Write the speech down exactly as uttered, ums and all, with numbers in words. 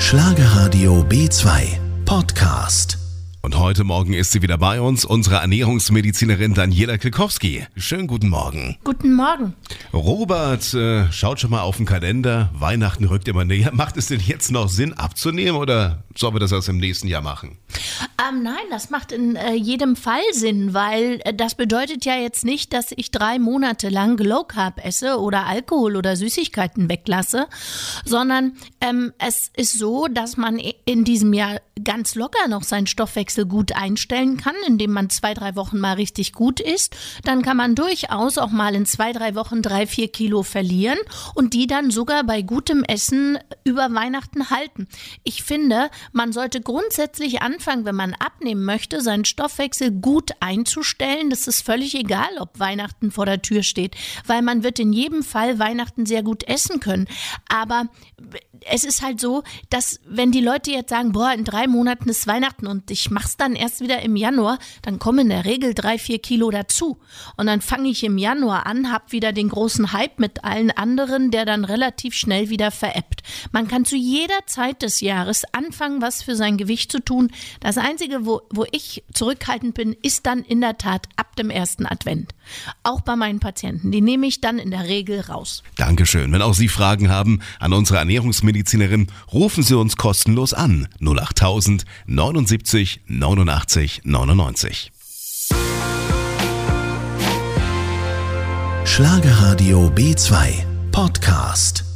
Schlagerradio B zwei Podcast. Und heute Morgen ist sie wieder bei uns, unsere Ernährungsmedizinerin Daniela Kilkowski. Schönen guten Morgen. Guten Morgen. Robert, äh, schaut schon mal auf den Kalender. Weihnachten rückt immer näher. Macht es denn jetzt noch Sinn abzunehmen oder sollen wir das erst im nächsten Jahr machen? Ähm, nein, das macht in äh, jedem Fall Sinn, weil äh, das bedeutet ja jetzt nicht, dass ich drei Monate lang Low Carb esse oder Alkohol oder Süßigkeiten weglasse, sondern ähm, es ist so, dass man in diesem Jahr ganz locker noch seinen Stoffwechsel gut einstellen kann, indem man zwei, drei Wochen mal richtig gut isst. Dann kann man durchaus auch mal in zwei, drei Wochen drei, vier Kilo verlieren und die dann sogar bei gutem Essen über Weihnachten halten. Ich finde, man sollte grundsätzlich anfangen, wenn man abnehmen möchte, seinen Stoffwechsel gut einzustellen. Das ist völlig egal, ob Weihnachten vor der Tür steht, weil man wird in jedem Fall Weihnachten sehr gut essen können. Aber es ist halt so, dass wenn die Leute jetzt sagen, boah, in drei Monaten ist Weihnachten und ich mach's dann erst wieder im Januar, dann kommen in der Regel drei, vier Kilo dazu. Und dann fange ich im Januar an, hab wieder den großen Hype mit allen anderen, der dann relativ schnell wieder verebbt. Man kann zu jeder Zeit des Jahres anfangen, was für sein Gewicht zu tun. Das Einzige, wo, wo ich zurückhaltend bin, ist dann in der Tat ab dem ersten Advent. Auch bei meinen Patienten. Die nehme ich dann in der Regel raus. Dankeschön. Wenn auch Sie Fragen haben an unsere Ernährungsmedizinerin, rufen Sie uns kostenlos an. null acht tausend neunundsiebzig neunundachtzig neunundneunzig. Schlagerradio B zwei Podcast.